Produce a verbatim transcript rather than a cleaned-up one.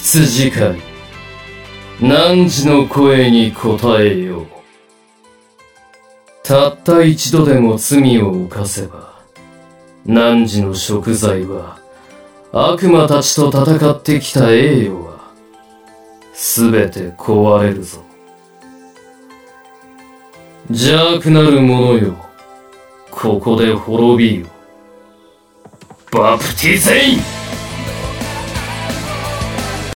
羊飼い、汝の声に応えよう。たった一度でも罪を犯せば、汝の贖罪は悪魔たちと戦ってきた栄誉はすべて壊れるぞ。邪悪なる者よ、ここで滅びよ。バプティゼイン。